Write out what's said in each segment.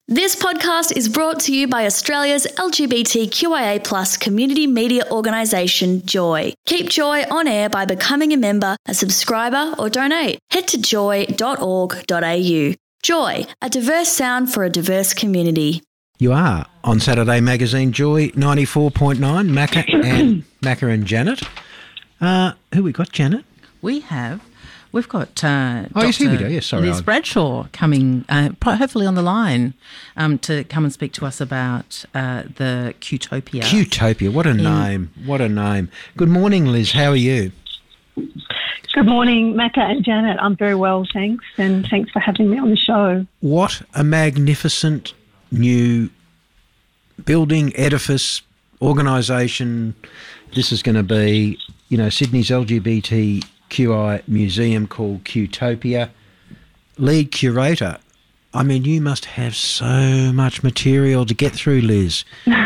This podcast is brought to you by Australia's LGBTQIA+ community media organisation, Joy. Keep Joy on air by becoming a member, a subscriber or donate. Head to joy.org.au. Joy, a diverse sound for a diverse community. You are on Saturday Magazine Joy 94.9, Macca and Janet. Who we got, Janet? We've got yes, here we do. Yes, sorry, Liz Bradshaw coming, hopefully on the line, to come and speak to us about the Qtopia. Qtopia, what a name, what a name. Good morning, Liz, how are you? Good morning, Macca and Janet. I'm very well, thanks, and thanks for having me on the show. What a magnificent new building, edifice, organisation this is going to be. You know, Sydney's LGBTQI museum called Qtopia. Lead curator. I mean, you must have so much material to get through, Liz.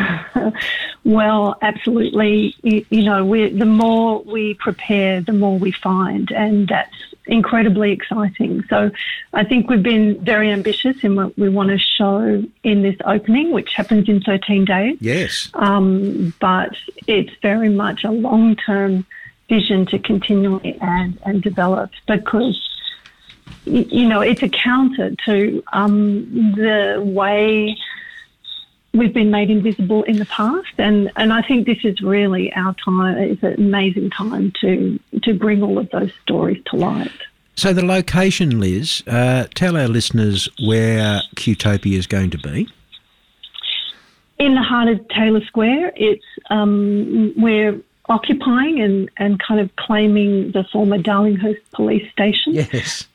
Well, absolutely. You know, the more we prepare, the more we find, and that's incredibly exciting. So I think we've been very ambitious in what we want to show in this opening, which happens in 13 days. Yes. But it's very much a long-term vision to continually add and develop, because you know, it's a counter to the way we've been made invisible in the past, and I think this is really our time. It's an amazing time to bring all of those stories to light. So the location, Liz, tell our listeners where Qtopia is going to be. In the heart of Taylor Square. It's we're occupying and kind of claiming the former Darlinghurst police station. Yes.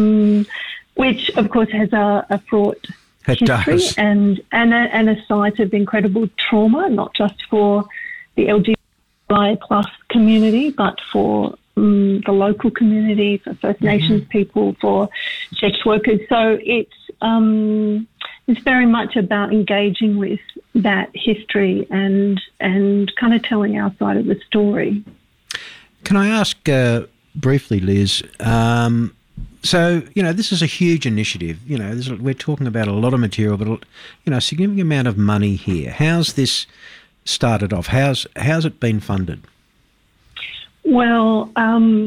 Which of course has a fraught history and a site of incredible trauma, not just for the LGBTQI+ community, but for the local community, for First Nations people, for sex workers. So it's very much about engaging with that history and kind of telling our side of the story. Can I ask briefly, Liz, so, you know, this is a huge initiative. You know, we're talking about a lot of material, but, you know, a significant amount of money here. How's this started off? How's it been funded? Well,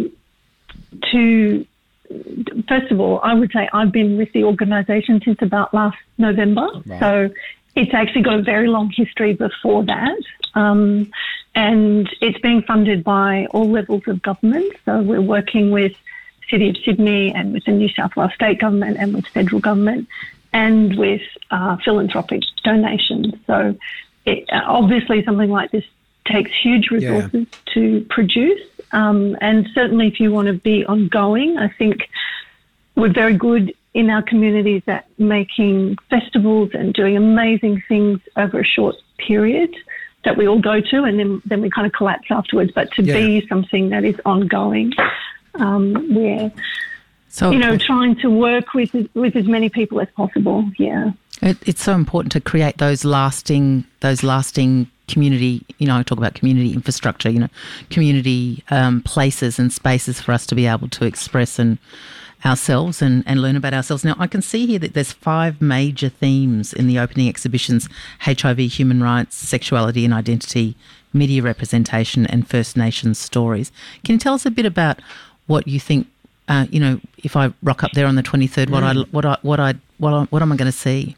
first of all, I would say I've been with the organisation since about last November. Right. So it's actually got a very long history before that. And it's being funded by all levels of government. So we're working with City of Sydney and with the New South Wales State Government and with federal government and with philanthropic donations. So obviously something like this takes huge resources to produce. And certainly if you want to be ongoing, I think we're very good in our communities at making festivals and doing amazing things over a short period that we all go to, and then we kind of collapse afterwards. But to be something that is ongoing, we're trying to work with as many people as possible. Yeah, it's so important to create those lasting community. You know, I talk about community infrastructure. You know, community places and spaces for us to be able to express ourselves and learn about ourselves. Now, I can see here that there's 5 major themes in the opening exhibitions: HIV, human rights, sexuality and identity, media representation, and First Nations stories. Can you tell us a bit about what you think? You know, if I rock up there on the 23rd, what am I going to see?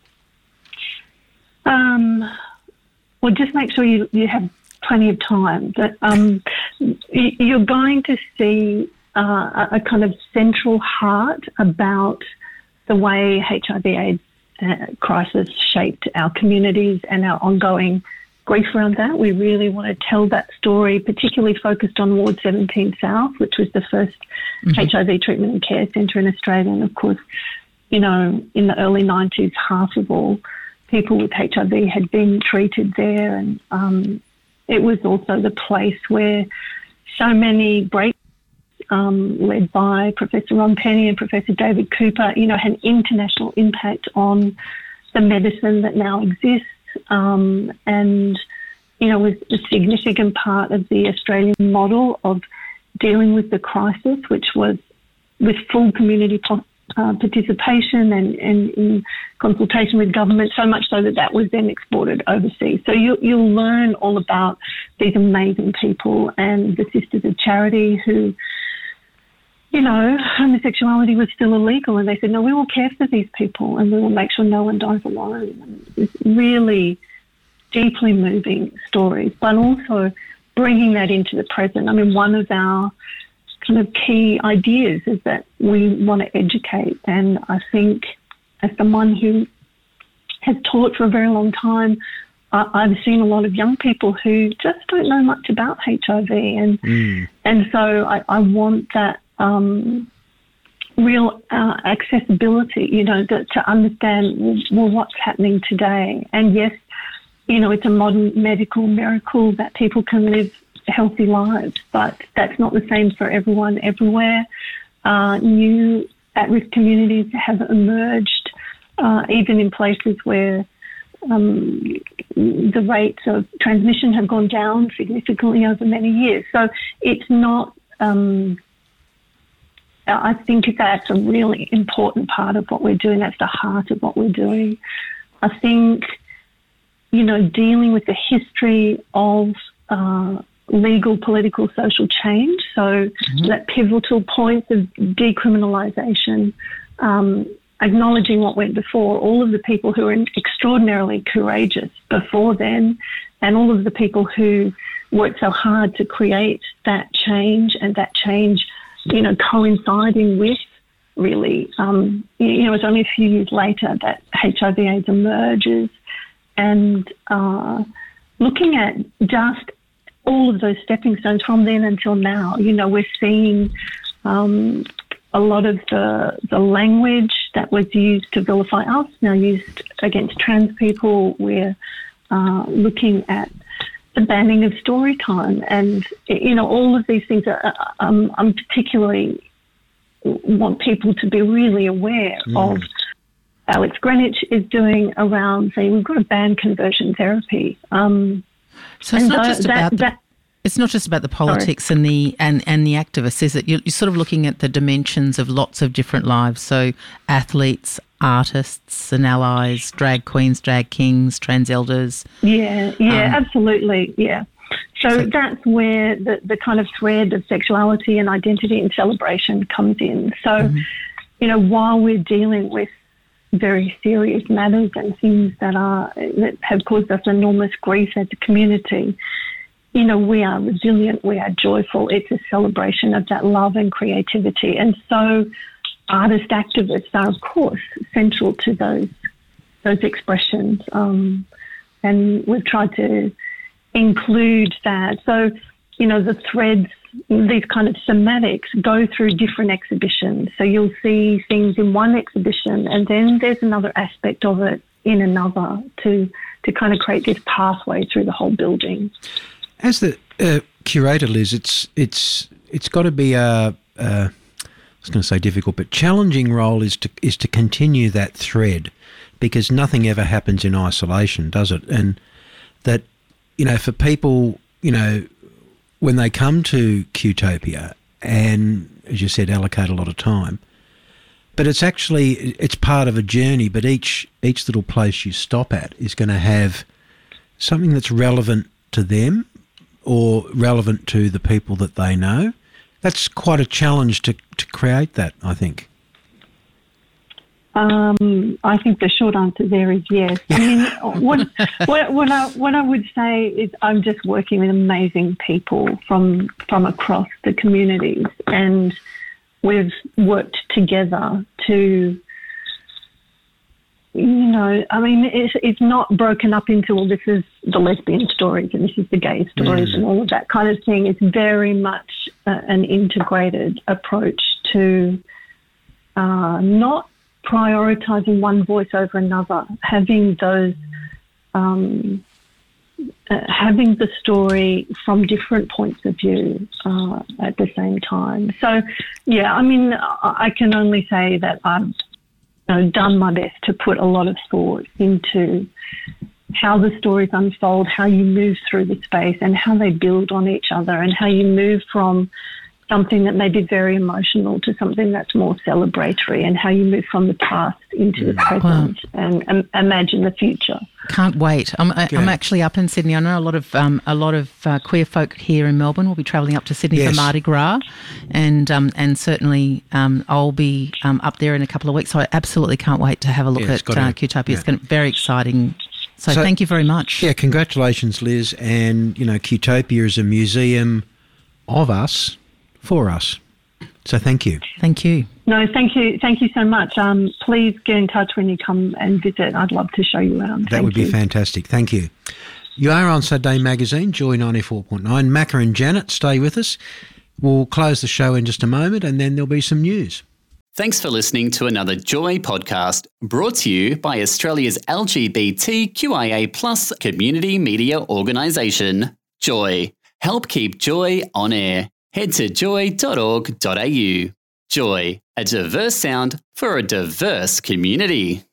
Well, just make sure you have plenty of time. But you're going to see a kind of central heart about the way HIV/AIDS crisis shaped our communities and our ongoing grief around that. We really want to tell that story, particularly focused on Ward 17 South, which was the first HIV treatment and care centre in Australia. And of course, you know, in the early 90s, half of all people with HIV had been treated there. And it was also the place where so many breakthroughs, led by Professor Ron Penny and Professor David Cooper, you know, had international impact on the medicine that now exists. And, you know, was a significant part of the Australian model of dealing with the crisis, which was with full community participation and in consultation with government, so much so that was then exported overseas. So you'll learn all about these amazing people and the Sisters of Charity who, you know, homosexuality was still illegal, and they said, no, we will care for these people and we will make sure no one dies alone. And it's really deeply moving stories, but also bringing that into the present. I mean, one of our kind of key ideas is that we want to educate, and I think as someone who has taught for a very long time, I've seen a lot of young people who just don't know much about HIV, and so I want that real accessibility, you know, to understand, well, what's happening today. And yes, you know, it's a modern medical miracle that people can live healthy lives, but that's not the same for everyone everywhere. New at-risk communities have emerged, even in places where the rates of transmission have gone down significantly over many years. So it's not, I think that's a really important part of what we're doing. That's the heart of what we're doing. I think, you know, dealing with the history of legal, political, social change, so that pivotal points of decriminalisation, acknowledging what went before, all of the people who were extraordinarily courageous before then, and all of the people who worked so hard to create that change, and that change, you know, coinciding with really, you know, it's only a few years later that HIV/AIDS emerges, and looking at just all of those stepping stones from then until now. You know, we're seeing a lot of the language that was used to vilify us now used against trans people. We're looking at the banning of story time, and, you know, all of these things I'm particularly want people to be really aware of. Alex Greenwich is doing around saying we've got to ban conversion therapy. So it's not just about it's not just about the politics and the activists, is it? You're sort of looking at the dimensions of lots of different lives. So athletes, artists and allies, drag queens, drag kings, trans elders. Yeah, absolutely, yeah. So that's where the kind of thread of sexuality and identity and celebration comes in. So, you know, while we're dealing with very serious matters and things that have caused us enormous grief as a community, you know, we are resilient, we are joyful. It's a celebration of that love and creativity. And so artist activists are, of course, central to those expressions. And we've tried to include that. So, you know, the threads, these kind of thematics go through different exhibitions. So you'll see things in one exhibition and then there's another aspect of it in another to kind of create this pathway through the whole building. As the curator, Liz, it's got to be I was going to say difficult, but challenging role is to continue that thread, because nothing ever happens in isolation, does it? And that, you know, for people, you know, when they come to Qtopia and, as you said, allocate a lot of time, but it's part of a journey, but each little place you stop at is going to have something that's relevant to them or relevant to the people that they know. That's quite a challenge to create that, I think. I think the short answer there is yes. I mean, what I would say is I'm just working with amazing people from across the communities, and we've worked together to, you know, I mean, it's not broken up into, well, this is the lesbian stories and this is the gay stories and all of that kind of thing. It's very much an integrated approach to not prioritising one voice over another, having those, having the story from different points of view at the same time. So, yeah, I mean, I can only say that I've done my best to put a lot of thought into how the stories unfold, how you move through the space and how they build on each other, and how you move from something that may be very emotional to something that's more celebratory, and how you move from the past into the present and imagine the future. Can't wait. I'm actually up in Sydney. I know a lot of queer folk here in Melbourne will be travelling up to Sydney for Mardi Gras, and certainly I'll be up there in a couple of weeks. So I absolutely can't wait to have a look at Qtopia. It's going to be very exciting. So thank you very much. Yeah, congratulations, Liz. And Qtopia is a museum of us, for us. So thank you. Thank you. No, thank you. Thank you so much. Please get in touch when you come and visit. I'd love to show you around. That would be fantastic. Thank you. You are on Saturday Magazine, Joy 94.9. Macca and Janet, stay with us. We'll close the show in just a moment, and then there'll be some news. Thanks for listening to another Joy podcast, brought to you by Australia's LGBTQIA+ community media organisation, Joy. Help keep Joy on air. Head to joy.org.au. Joy, a diverse sound for a diverse community.